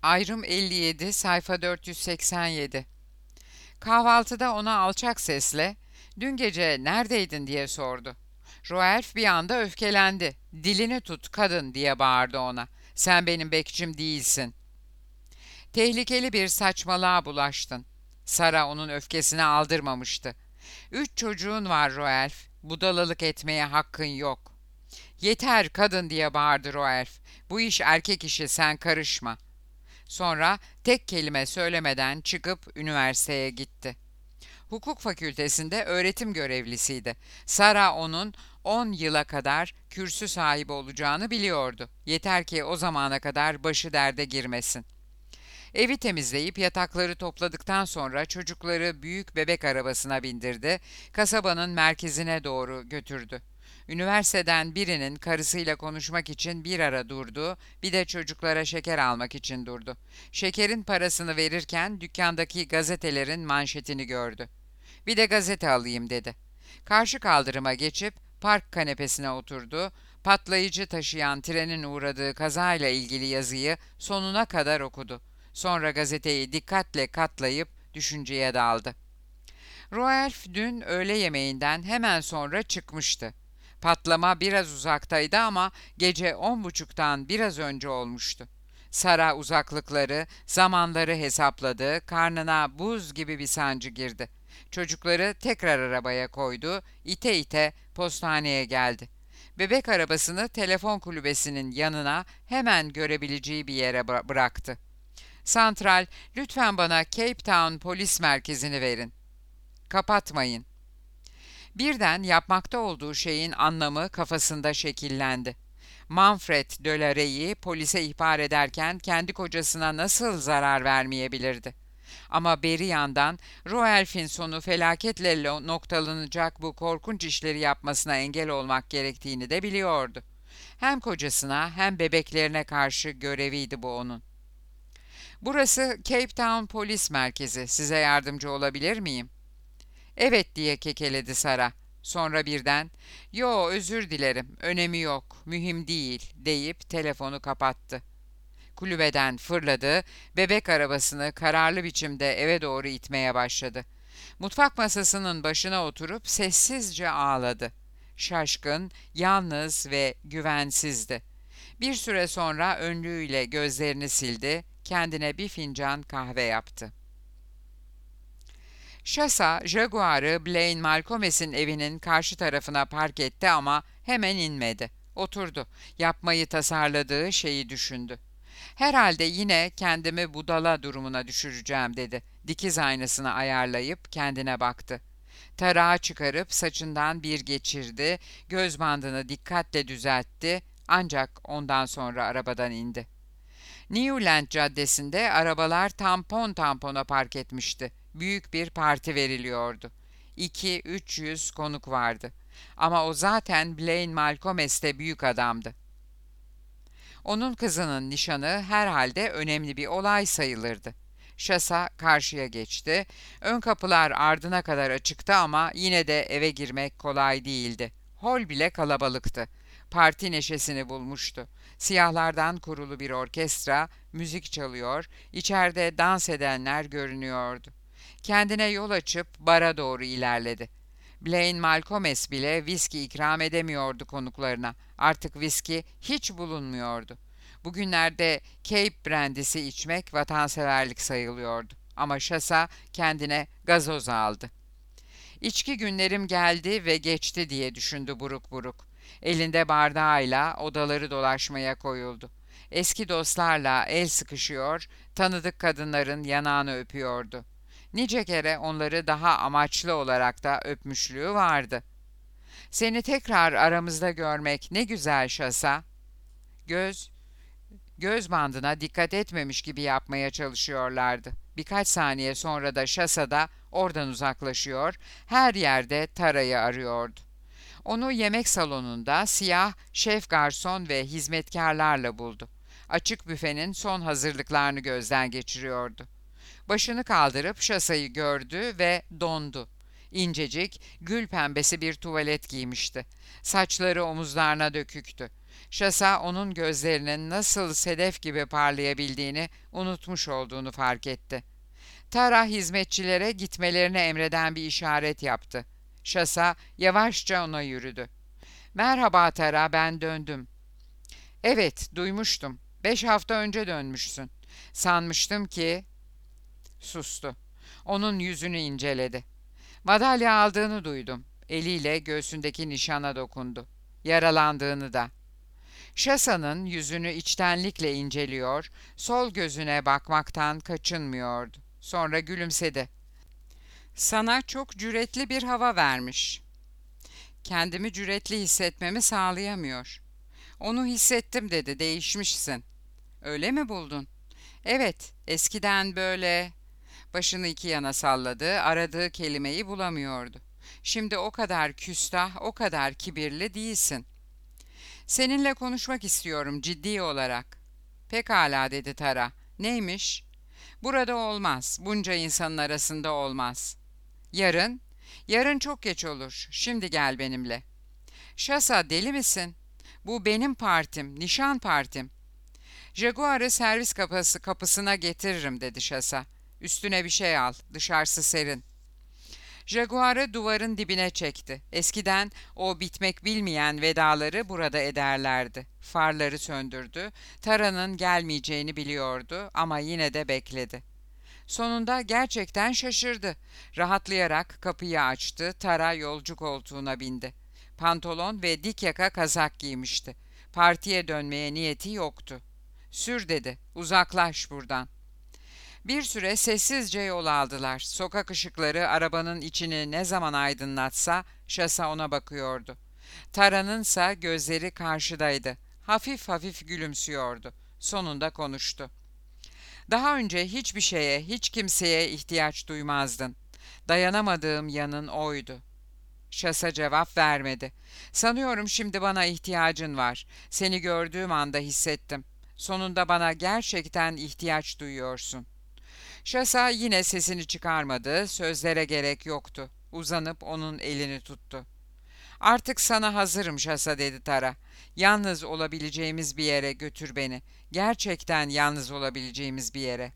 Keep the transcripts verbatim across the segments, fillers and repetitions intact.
Ayrım elli yedi, sayfa dört yüz seksen yedi. Kahvaltıda ona alçak sesle, "Dün gece neredeydin?" diye sordu. Roelf bir anda öfkelendi. "Dilini tut kadın!" diye bağırdı ona. "Sen benim bekçim değilsin." Tehlikeli bir saçmalığa bulaştın. Sara onun öfkesini aldırmamıştı. "Üç çocuğun var Roelf. Budalalık etmeye hakkın yok." "Yeter kadın!" diye bağırdı Roelf. "Bu iş erkek işi, sen karışma." Sonra tek kelime söylemeden çıkıp üniversiteye gitti. Hukuk fakültesinde öğretim görevlisiydi. Sara onun on yıla kadar kürsü sahibi olacağını biliyordu. Yeter ki o zamana kadar başı derde girmesin. Evi temizleyip yatakları topladıktan sonra çocukları büyük bebek arabasına bindirdi, kasabanın merkezine doğru götürdü. Üniversiteden birinin karısıyla konuşmak için bir ara durdu, bir de çocuklara şeker almak için durdu. Şekerin parasını verirken dükkandaki gazetelerin manşetini gördü. "Bir de gazete alayım." dedi. Karşı kaldırıma geçip park kanepesine oturdu, patlayıcı taşıyan trenin uğradığı kazayla ilgili yazıyı sonuna kadar okudu. Sonra gazeteyi dikkatle katlayıp düşünceye daldı. Roelf dün öğle yemeğinden hemen sonra çıkmıştı. Patlama biraz uzaktaydı ama gece on buçuktan biraz önce olmuştu. Sara uzaklıkları, zamanları hesapladı, karnına buz gibi bir sancı girdi. Çocukları tekrar arabaya koydu, ite ite postaneye geldi. Bebek arabasını telefon kulübesinin yanına hemen görebileceği bir yere bıra- bıraktı. "Santral, lütfen bana Cape Town polis merkezini verin." "Kapatmayın." Birden yapmakta olduğu şeyin anlamı kafasında şekillendi. Manfred de la Rey'i polise ihbar ederken kendi kocasına nasıl zarar vermeyebilirdi? Ama beri yandan Roelf'in sonu felaketle noktalanacak bu korkunç işleri yapmasına engel olmak gerektiğini de biliyordu. Hem kocasına hem bebeklerine karşı göreviydi bu onun. "Burası Cape Town Polis Merkezi. Size yardımcı olabilir miyim?" "Evet," diye kekeledi Sara. Sonra birden, "Yo, özür dilerim, önemi yok, mühim değil." deyip telefonu kapattı. Kulübeden fırladı, bebek arabasını kararlı biçimde eve doğru itmeye başladı. Mutfak masasının başına oturup sessizce ağladı. Şaşkın, yalnız ve güvensizdi. Bir süre sonra önlüğüyle gözlerini sildi, kendine bir fincan kahve yaptı. Shasa, Jaguar'ı Blaine Malcolmes'in evinin karşı tarafına park etti ama hemen inmedi. Oturdu. Yapmayı tasarladığı şeyi düşündü. "Herhalde yine kendimi budala durumuna düşüreceğim." dedi. Dikiz aynasını ayarlayıp kendine baktı. Tarağı çıkarıp saçından bir geçirdi, göz bandını dikkatle düzeltti, ancak ondan sonra arabadan indi. Newland Caddesi'nde arabalar tampon tampona park etmişti. Büyük bir parti veriliyordu. İki, üç yüz konuk vardı. Ama o zaten Blaine Malcolmes'te büyük adamdı. Onun kızının nişanı herhalde önemli bir olay sayılırdı. Şasa karşıya geçti. Ön kapılar ardına kadar açıktı ama yine de eve girmek kolay değildi. Hol bile kalabalıktı. Parti neşesini bulmuştu. Siyahlardan kurulu bir orkestra müzik çalıyor, içeride dans edenler görünüyordu. Kendine yol açıp bara doğru ilerledi. Blaine Malcolmes bile viski ikram edemiyordu konuklarına. Artık viski hiç bulunmuyordu. Bugünlerde Cape brandisi içmek vatanseverlik sayılıyordu. Ama Şasa kendine gazoz aldı. "İçki günlerim geldi ve geçti." diye düşündü buruk buruk. Elinde bardağıyla odaları dolaşmaya koyuldu. Eski dostlarla el sıkışıyor, tanıdık kadınların yanağını öpüyordu. Nice kere onları daha amaçlı olarak da öpmüşlüğü vardı. "Seni tekrar aramızda görmek ne güzel Şasa." Göz, göz bandına dikkat etmemiş gibi yapmaya çalışıyorlardı. Birkaç saniye sonra da Şasa da oradan uzaklaşıyor, her yerde Tara'yı arıyordu. Onu yemek salonunda siyah şef garson ve hizmetkarlarla buldu. Açık büfenin son hazırlıklarını gözden geçiriyordu. Başını kaldırıp Şasa'yı gördü ve dondu. İncecik, gül pembesi bir tuvalet giymişti. Saçları omuzlarına döküktü. Şasa onun gözlerinin nasıl sedef gibi parlayabildiğini unutmuş olduğunu fark etti. Tara hizmetçilere gitmelerini emreden bir işaret yaptı. Şasa yavaşça ona yürüdü. "Merhaba Tara, ben döndüm." "Evet, duymuştum. Beş hafta önce dönmüşsün. Sanmıştım ki..." Sustu. Onun yüzünü inceledi. "Madalya aldığını duydum." Eliyle göğsündeki nişana dokundu. "Yaralandığını da." Şasa'nın yüzünü içtenlikle inceliyor, sol gözüne bakmaktan kaçınmıyordu. Sonra gülümsedi. "Sana çok cüretli bir hava vermiş." "Kendimi cüretli hissetmemi sağlayamıyor." "Onu hissettim," dedi, "değişmişsin." "Öyle mi buldun?" "Evet, eskiden böyle..." Başını iki yana salladı, aradığı kelimeyi bulamıyordu. "Şimdi o kadar küstah, o kadar kibirli değilsin." "Seninle konuşmak istiyorum ciddi olarak." "Pekala," dedi Tara. "Neymiş?" "Burada olmaz, bunca insanın arasında olmaz." "Yarın?" "Yarın çok geç olur, şimdi gel benimle." "Şasa, deli misin? Bu benim partim, nişan partim." "Jaguar'ı servis kapısı, kapısına getiririm," dedi Şasa. "Üstüne bir şey al, dışarısı serin." Jaguar'ı duvarın dibine çekti. Eskiden o bitmek bilmeyen vedaları burada ederlerdi. Farları söndürdü. Tara'nın gelmeyeceğini biliyordu ama yine de bekledi. Sonunda gerçekten şaşırdı. Rahatlayarak kapıyı açtı. Tara yolcu koltuğuna bindi. Pantolon ve dik yaka kazak giymişti. Partiye dönmeye niyeti yoktu. "Sür," dedi. "Uzaklaş buradan." Bir süre sessizce yol aldılar. Sokak ışıkları arabanın içini ne zaman aydınlatsa Şasa ona bakıyordu. Tara'nınsa gözleri karşıdaydı. Hafif hafif gülümsüyordu. Sonunda konuştu. "Daha önce hiçbir şeye, hiç kimseye ihtiyaç duymazdın. Dayanamadığım yanın oydu." Şasa cevap vermedi. "Sanıyorum şimdi bana ihtiyacın var. Seni gördüğüm anda hissettim. Sonunda bana gerçekten ihtiyaç duyuyorsun." Şasa yine sesini çıkarmadı, sözlere gerek yoktu. Uzanıp onun elini tuttu. "Artık sana hazırım Şasa," dedi Tara. "Yalnız olabileceğimiz bir yere götür beni. Gerçekten yalnız olabileceğimiz bir yere."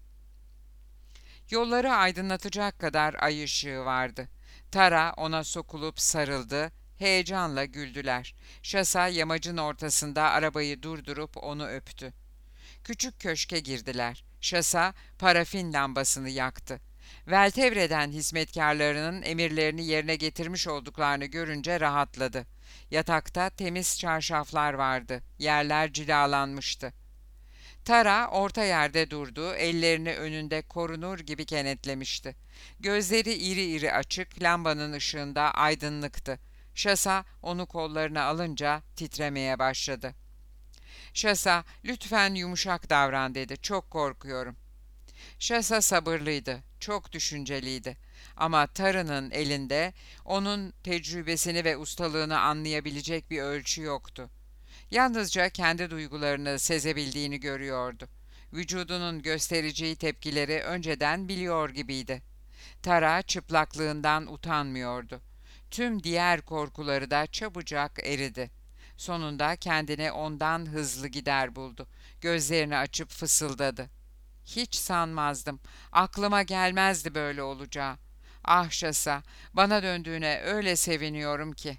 Yolları aydınlatacak kadar ay ışığı vardı. Tara ona sokulup sarıldı, heyecanla güldüler. Şasa yamacın ortasında arabayı durdurup onu öptü. Küçük köşke girdiler. Şasa parafin lambasını yaktı. Veltevre'den hizmetkarlarının emirlerini yerine getirmiş olduklarını görünce rahatladı. Yatakta temiz çarşaflar vardı. Yerler cilalanmıştı. Tara orta yerde durdu, ellerini önünde korunur gibi kenetlemişti. Gözleri iri iri açık, lambanın ışığında aydınlıktı. Şasa onu kollarına alınca titremeye başladı. "Şasa, lütfen yumuşak davran," dedi. "Çok korkuyorum." Şasa sabırlıydı, çok düşünceliydi. Ama Tara'nın elinde onun tecrübesini ve ustalığını anlayabilecek bir ölçü yoktu. Yalnızca kendi duygularını sezebildiğini görüyordu. Vücudunun göstereceği tepkileri önceden biliyor gibiydi. Tara çıplaklığından utanmıyordu. Tüm diğer korkuları da çabucak eridi. Sonunda kendini ondan hızlı gider buldu. Gözlerini açıp fısıldadı. "Hiç sanmazdım. Aklıma gelmezdi böyle olacağı. Ah Şasa, bana döndüğüne öyle seviniyorum ki."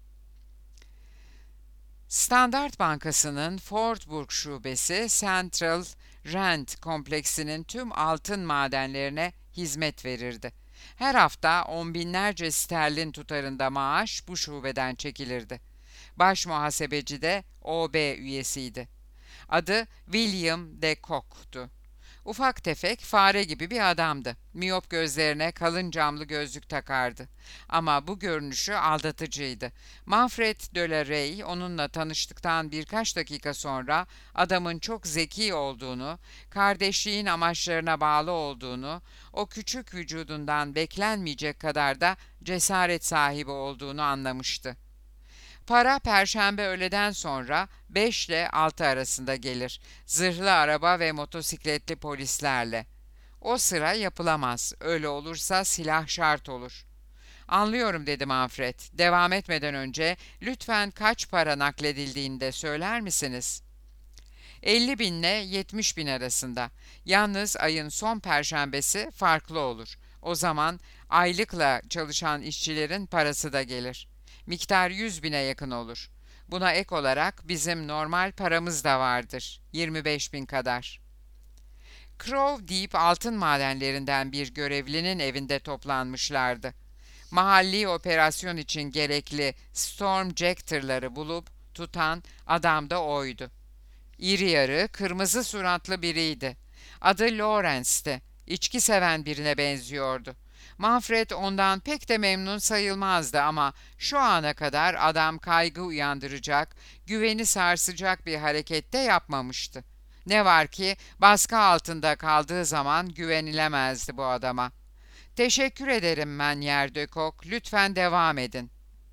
Standart Bankası'nın Fordburg şubesi Central Rand kompleksinin tüm altın madenlerine hizmet verirdi. Her hafta on binlerce sterlin tutarında maaş bu şubeden çekilirdi. Baş muhasebeci de O B üyesiydi. Adı William de Kock'tu. Ufak tefek, fare gibi bir adamdı. Miyop gözlerine kalın camlı gözlük takardı. Ama bu görünüşü aldatıcıydı. Manfred de la Rey onunla tanıştıktan birkaç dakika sonra adamın çok zeki olduğunu, kardeşliğin amaçlarına bağlı olduğunu, o küçük vücudundan beklenmeyecek kadar da cesaret sahibi olduğunu anlamıştı. Para perşembe öğleden sonra beş ile altı arasında gelir. Zırhlı araba ve motosikletli polislerle. O sıra yapılamaz. Öyle olursa silah şart olur. Anlıyorum dedi Manfred. Devam etmeden önce lütfen kaç para nakledildiğini de söyler misiniz? elli binle yetmiş bin arasında. Yalnız ayın son perşembesi farklı olur. O zaman aylıkla çalışan işçilerin parası da gelir. Miktar yüz bine yakın olur. Buna ek olarak bizim normal paramız da vardır. yirmi beş bin kadar. Crow Deep altın madenlerinden bir görevlinin evinde toplanmışlardı. Mahalli operasyon için gerekli Stormjector'ları bulup tutan adam da oydu. İri yarı, kırmızı suratlı biriydi. Adı Lawrence'ti. İçki seven birine benziyordu. Manfred ondan pek de memnun sayılmazdı ama şu ana kadar adam kaygı uyandıracak, güveni sarsacak bir harekette yapmamıştı. Ne var ki baskı altında kaldığı zaman güvenilemezdi bu adama. Teşekkür ederim Menyer de Kock, lütfen devam edin.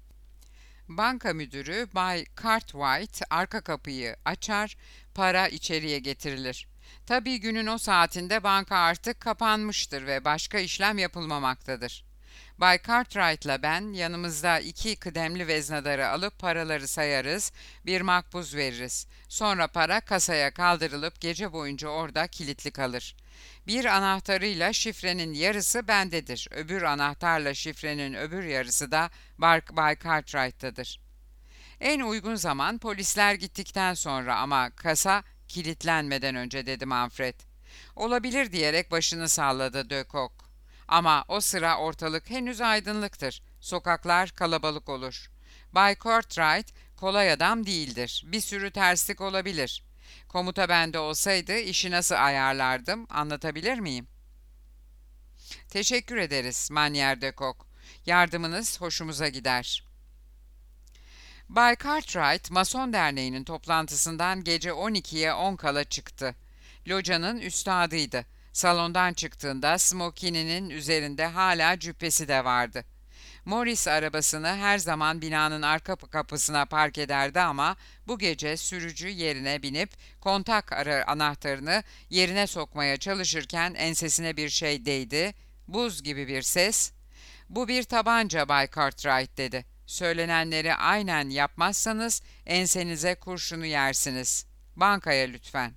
Banka müdürü Bay Cartwright arka kapıyı açar, para içeriye getirilir. Tabii günün o saatinde banka artık kapanmıştır ve başka işlem yapılmamaktadır. Bay Cartwright'la ben yanımızda iki kıdemli veznedarı alıp paraları sayarız, bir makbuz veririz. Sonra para kasaya kaldırılıp gece boyunca orada kilitli kalır. Bir anahtarıyla şifrenin yarısı bendedir. Öbür anahtarla şifrenin öbür yarısı da Bay Cartwright'tadır. En uygun zaman polisler gittikten sonra ama kasa kilitlenmeden önce dedi Manfred. Olabilir diyerek başını salladı de Kock. Ama o sıra ortalık henüz aydınlıktır. Sokaklar kalabalık olur. Bay Cartwright kolay adam değildir. Bir sürü terslik olabilir. Komuta bende olsaydı işi nasıl ayarlardım anlatabilir miyim? Teşekkür ederiz Menyer de Kock. Yardımınız hoşumuza gider. Bay Cartwright, Mason Derneği'nin toplantısından gece on ikiye on kala çıktı. Locanın üstadıydı. Salondan çıktığında smokininin üzerinde hala cübbesi de vardı. Morris arabasını her zaman binanın arka kapısına park ederdi ama bu gece sürücü yerine binip kontak anahtarını yerine sokmaya çalışırken ensesine bir şey değdi. Buz gibi bir ses. "Bu bir tabanca Bay Cartwright" dedi. "Söylenenleri aynen yapmazsanız ensenize kurşunu yersiniz. Bankaya lütfen."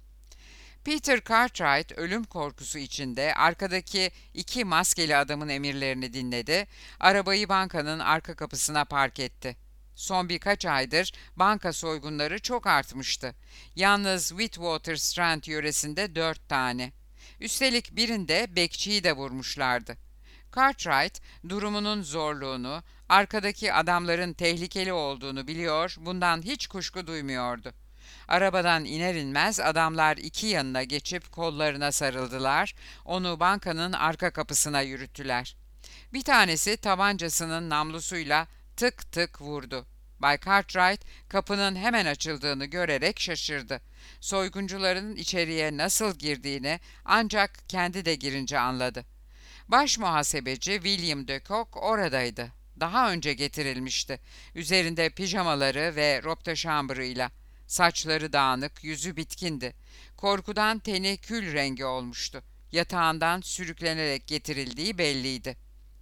Peter Cartwright ölüm korkusu içinde arkadaki iki maskeli adamın emirlerini dinledi, arabayı bankanın arka kapısına park etti. Son birkaç aydır banka soygunları çok artmıştı. Yalnız Witwater Strand yöresinde dört tane. Üstelik birinde bekçiyi de vurmuşlardı. Cartwright durumunun zorluğunu, arkadaki adamların tehlikeli olduğunu biliyor, bundan hiç kuşku duymuyordu. Arabadan iner inmez adamlar iki yanına geçip kollarına sarıldılar, onu bankanın arka kapısına yürüttüler. Bir tanesi tabancasının namlusuyla tık tık vurdu. Bay Cartwright kapının hemen açıldığını görerek şaşırdı. Soyguncuların içeriye nasıl girdiğini ancak kendi de girince anladı. Baş muhasebeci William de Kock oradaydı. Daha önce getirilmişti. Üzerinde pijamaları ve robe de chambre. Saçları dağınık, yüzü bitkindi. Korkudan teni kül rengi olmuştu. Yatağından sürüklenerek getirildiği belliydi.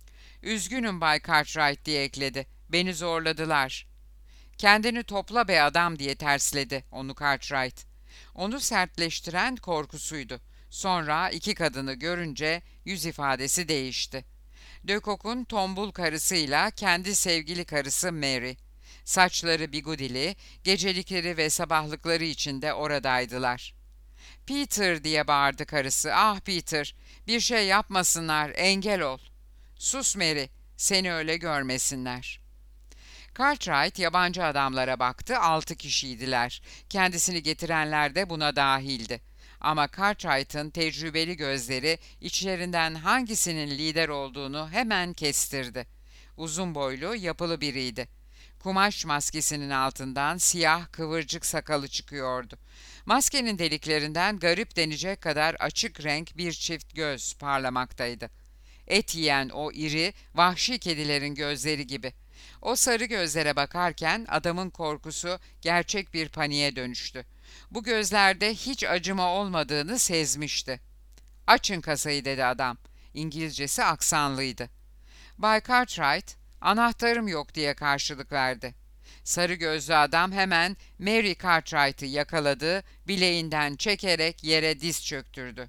"Üzgünüm Bay Cartwright" diye ekledi. "Beni zorladılar." "Kendini topla be adam" diye tersledi onu Cartwright. Onu sertleştiren korkusuydu. Sonra iki kadını görünce yüz ifadesi değişti. De Kock'un tombul karısıyla kendi sevgili karısı Mary. Saçları bigudili, gecelikleri ve sabahlıkları içinde oradaydılar. "Peter" diye bağırdı karısı. "Ah Peter, bir şey yapmasınlar, engel ol." "Sus Mary, seni öyle görmesinler." Cartwright yabancı adamlara baktı, altı kişiydiler. Kendisini getirenler de buna dahildi. Ama Cartwright'ın tecrübeli gözleri içlerinden hangisinin lider olduğunu hemen kestirdi. Uzun boylu, yapılı biriydi. Kumaş maskesinin altından siyah kıvırcık sakalı çıkıyordu. Maskenin deliklerinden garip denecek kadar açık renk bir çift göz parlamaktaydı. Et yiyen o iri, vahşi kedilerin gözleri gibi. O sarı gözlere bakarken adamın korkusu gerçek bir paniğe dönüştü. Bu gözlerde hiç acıma olmadığını sezmişti. "Açın kasayı" dedi adam. İngilizcesi aksanlıydı. Bay Cartwright, "Anahtarım yok," diye karşılık verdi. Sarı gözlü adam hemen Mary Cartwright'ı yakaladı, bileğinden çekerek yere diz çöktürdü.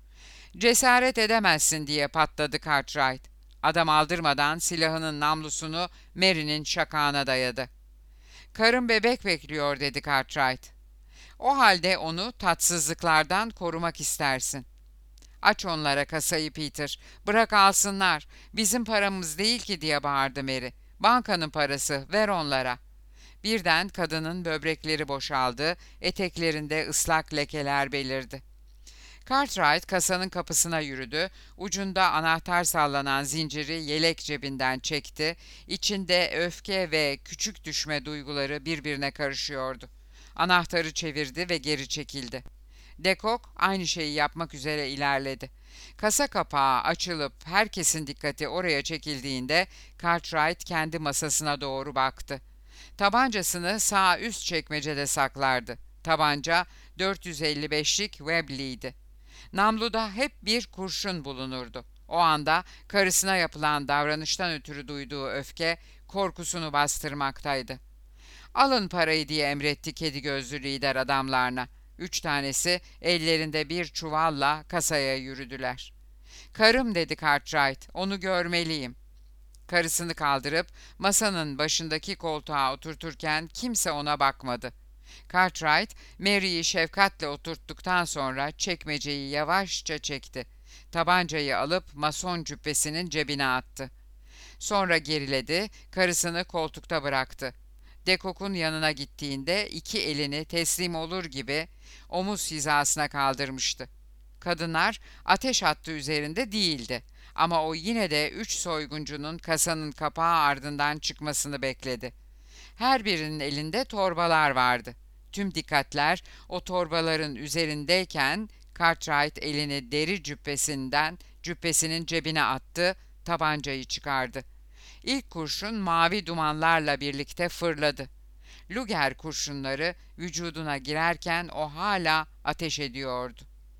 "Cesaret edemezsin," diye patladı Cartwright. Adam aldırmadan silahının namlusunu Mary'nin şakağına dayadı. "Karım bebek bekliyor," dedi Cartwright. "O halde onu tatsızlıklardan korumak istersin." "Aç onlara kasayı Peter, bırak alsınlar. Bizim paramız değil ki," diye bağırdı Mary. "Bankanın parası, ver onlara." Birden kadının böbrekleri boşaldı, eteklerinde ıslak lekeler belirdi. Cartwright kasanın kapısına yürüdü, ucunda anahtar sallanan zinciri yelek cebinden çekti, içinde öfke ve küçük düşme duyguları birbirine karışıyordu. Anahtarı çevirdi ve geri çekildi. Dekok aynı şeyi yapmak üzere ilerledi. Kasa kapağı açılıp herkesin dikkati oraya çekildiğinde Cartwright kendi masasına doğru baktı. Tabancasını sağ üst çekmecede saklardı. Tabanca dört yüz elli beşlik Webley'di. Namluda hep bir kurşun bulunurdu. O anda karısına yapılan davranıştan ötürü duyduğu öfke korkusunu bastırmaktaydı. "Alın parayı," diye emretti kedi gözlü lider adamlarına. Üç tanesi ellerinde bir çuvalla kasaya yürüdüler. "Karım," dedi Cartwright, "onu görmeliyim." Karısını kaldırıp masanın başındaki koltuğa oturturken kimse ona bakmadı. Cartwright, Mary'i şefkatle oturttuktan sonra çekmeceyi yavaşça çekti. Tabancayı alıp mason cübbesinin cebine attı. Sonra geriledi, karısını koltukta bıraktı. Dekok'un yanına gittiğinde iki elini teslim olur gibi omuz hizasına kaldırmıştı. Kadınlar ateş hattı üzerinde değildi ama o yine de üç soyguncunun kasanın kapağı ardından çıkmasını bekledi. Her birinin elinde torbalar vardı. Tüm dikkatler o torbaların üzerindeyken Cartwright elini deri cübbesinden cübbesinin cebine attı, tabancayı çıkardı. İlk kurşun mavi dumanlarla birlikte fırladı. Luger kurşunları vücuduna girerken o hala ateş ediyordu.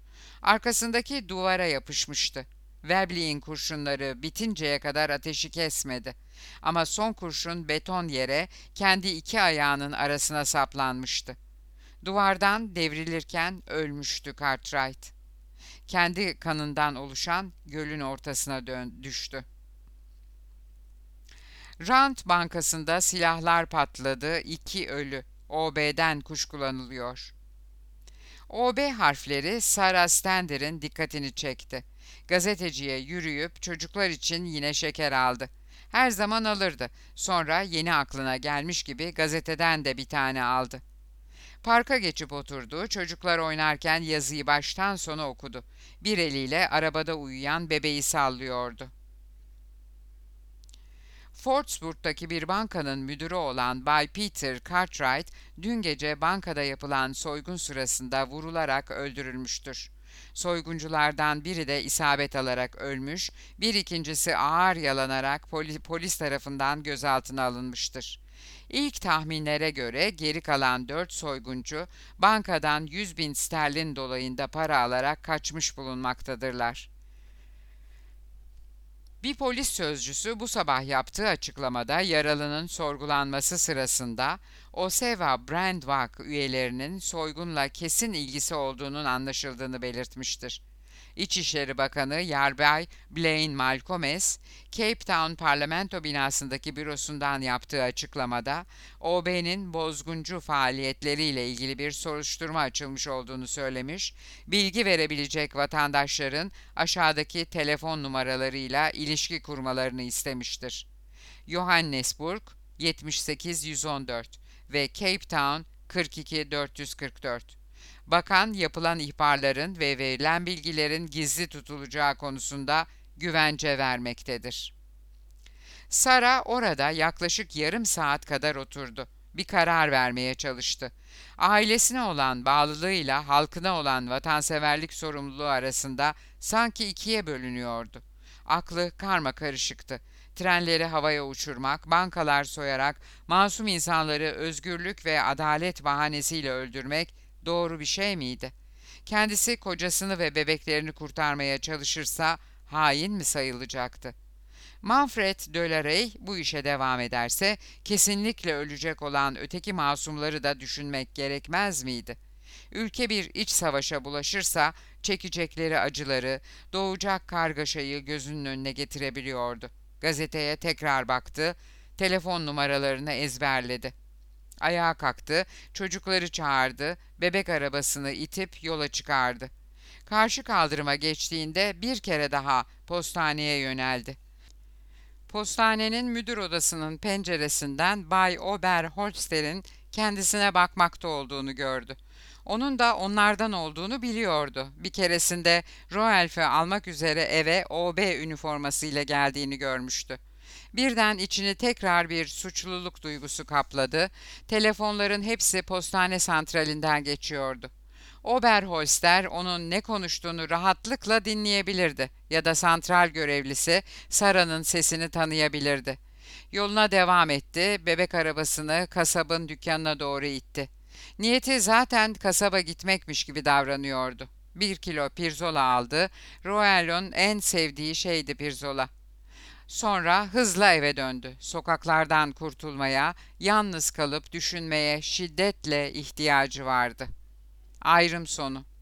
Arkasındaki duvara yapışmıştı. Webley'in kurşunları bitinceye kadar ateşi kesmedi. Ama son kurşun beton yere kendi iki ayağının arasına saplanmıştı. Duvardan devrilirken ölmüştü Cartwright. Kendi kanından oluşan gölün ortasına dön düştü. Rand Bankası'nda silahlar patladı, iki ölü. O B'den kuşkulanılıyor. O B harfleri Sarah Stender'in dikkatini çekti. Gazeteciye yürüyüp çocuklar için yine şeker aldı. Her zaman alırdı. Sonra yeni aklına gelmiş gibi gazeteden de bir tane aldı. Parka geçip oturdu, çocuklar oynarken yazıyı baştan sona okudu. Bir eliyle arabada uyuyan bebeği sallıyordu. Fortsburg'daki bir bankanın müdürü olan Bay Peter Cartwright, dün gece bankada yapılan soygun sırasında vurularak öldürülmüştür. Soygunculardan biri de isabet alarak ölmüş, bir ikincisi ağır yalanarak poli, polis tarafından gözaltına alınmıştır. İlk tahminlere göre geri kalan dört soyguncu bankadan yüz bin sterlin dolayında para alarak kaçmış bulunmaktadırlar. Bir polis sözcüsü bu sabah yaptığı açıklamada yaralının sorgulanması sırasında Osceola Brandwag üyelerinin soygunla kesin ilgisi olduğunun anlaşıldığını belirtmiştir. İçişleri Bakanı Yarbay Blaine Malcolmes, Cape Town parlamento binasındaki bürosundan yaptığı açıklamada O B'nin bozguncu faaliyetleriyle ilgili bir soruşturma açılmış olduğunu söylemiş, bilgi verebilecek vatandaşların aşağıdaki telefon numaralarıyla ilişki kurmalarını istemiştir. Johannesburg yetmiş sekiz yüz on dört ve Cape Town kırk iki dört yüz kırk dört. Bakan yapılan ihbarların ve verilen bilgilerin gizli tutulacağı konusunda güvence vermektedir. Sara orada yaklaşık yarım saat kadar oturdu. Bir karar vermeye çalıştı. Ailesine olan bağlılığıyla halkına olan vatanseverlik sorumluluğu arasında sanki ikiye bölünüyordu. Aklı karmakarışıktı. Trenleri havaya uçurmak, bankalar soyarak masum insanları özgürlük ve adalet bahanesiyle öldürmek doğru bir şey miydi? Kendisi kocasını ve bebeklerini kurtarmaya çalışırsa hain mi sayılacaktı? Manfred de la Rey bu işe devam ederse kesinlikle ölecek olan öteki masumları da düşünmek gerekmez miydi? Ülke bir iç savaşa bulaşırsa çekecekleri acıları, doğacak kargaşayı gözünün önüne getirebiliyordu. Gazeteye tekrar baktı, telefon numaralarını ezberledi. Ayağa kalktı, çocukları çağırdı, bebek arabasını itip yola çıkardı. Karşı kaldırıma geçtiğinde bir kere daha postaneye yöneldi. Postanenin müdür odasının penceresinden Bay Oberholzer'in kendisine bakmakta olduğunu gördü. Onun da onlardan olduğunu biliyordu. Bir keresinde Roelf'i almak üzere eve O B üniformasıyla geldiğini görmüştü. Birden içini tekrar bir suçluluk duygusu kapladı. Telefonların hepsi postane santralinden geçiyordu. Oberholzer onun ne konuştuğunu rahatlıkla dinleyebilirdi ya da santral görevlisi Sara'nın sesini tanıyabilirdi. Yoluna devam etti, bebek arabasını kasabın dükkanına doğru itti. Niyeti zaten kasaba gitmekmiş gibi davranıyordu. Bir kilo pirzola aldı, Roel'ün en sevdiği şeydi pirzola. Sonra hızla eve döndü. Sokaklardan kurtulmaya, yalnız kalıp düşünmeye şiddetle ihtiyacı vardı. Ayrım sonu.